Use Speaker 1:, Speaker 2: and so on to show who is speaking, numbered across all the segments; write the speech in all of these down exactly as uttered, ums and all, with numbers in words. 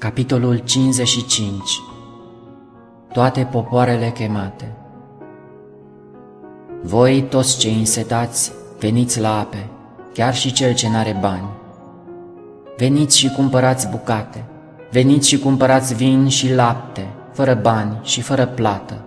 Speaker 1: Capitolul cincizeci și cinci. Toate popoarele chemate. Voi, toți cei însetați, veniți la ape, chiar și cel ce n-are bani. Veniți și cumpărați bucate, veniți și cumpărați vin și lapte, fără bani și fără plată.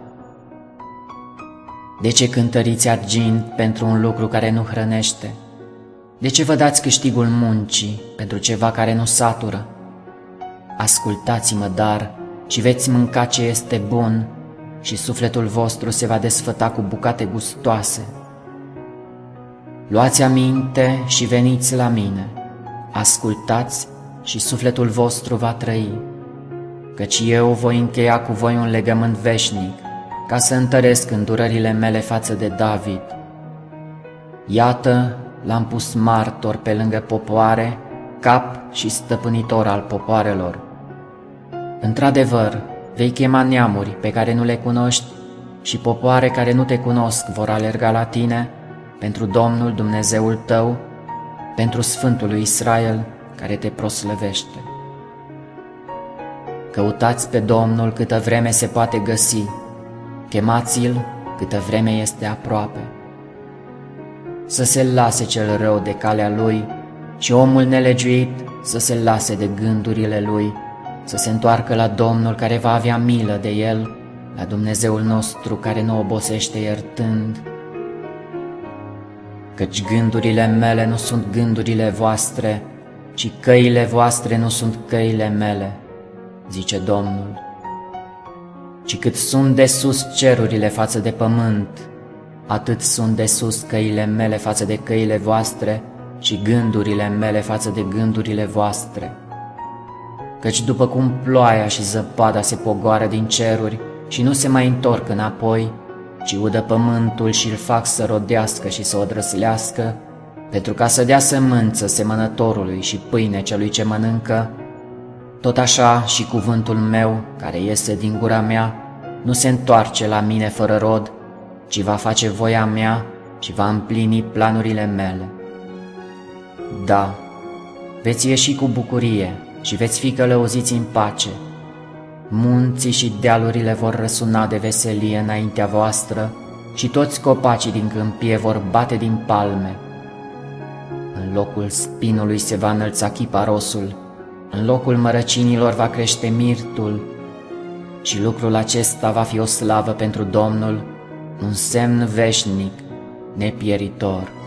Speaker 1: De ce cântăriți argint pentru un lucru care nu hrănește? De ce vă dați câștigul muncii pentru ceva care nu satură? Ascultați-mă, dar, și veți mânca ce este bun, și sufletul vostru se va desfăta cu bucate gustoase. Luați aminte și veniți la mine, ascultați și sufletul vostru va trăi, căci eu voi încheia cu voi un legământ veșnic, ca să întăresc îndurările mele față de David. Iată, l-am pus martor pe lângă popoare, cap și stăpânitor al popoarelor. Într-adevăr, vei chema neamuri pe care nu le cunoști și popoare care nu te cunosc vor alerga la tine pentru Domnul Dumnezeul tău, pentru Sfântul lui Israel care te proslăvește. Căutați pe Domnul câtă vreme se poate găsi, chemați-l câtă vreme este aproape. Să se lase cel rău de calea lui și omul nelegiuit să se lase de gândurile lui, să se întoarcă la Domnul care va avea milă de el, la Dumnezeul nostru care nu obosește iertând. Căci gândurile mele nu sunt gândurile voastre, ci căile voastre nu sunt căile mele, zice Domnul. Ci cât sunt de sus cerurile față de pământ, atât sunt de sus căile mele față de căile voastre și gândurile mele față de gândurile voastre. Căci după cum ploaia și zăpada se pogoară din ceruri și nu se mai întorc înapoi, ci udă pământul și îl fac să rodească și să o drăslească, pentru ca să dea sămânță semănătorului și pâine celui ce mănâncă, tot așa și cuvântul meu, care iese din gura mea, nu se întoarce la mine fără rod, ci va face voia mea și va împlini planurile mele. Da, veți ieși cu bucurie și veți fi călăuziți în pace. Munții și dealurile vor răsuna de veselie înaintea voastră și toți copacii din câmpie vor bate din palme. În locul spinului se va înălța chiparosul, în locul mărăcinilor va crește mirtul și lucrul acesta va fi o slavă pentru Domnul, un semn veșnic, nepieritor.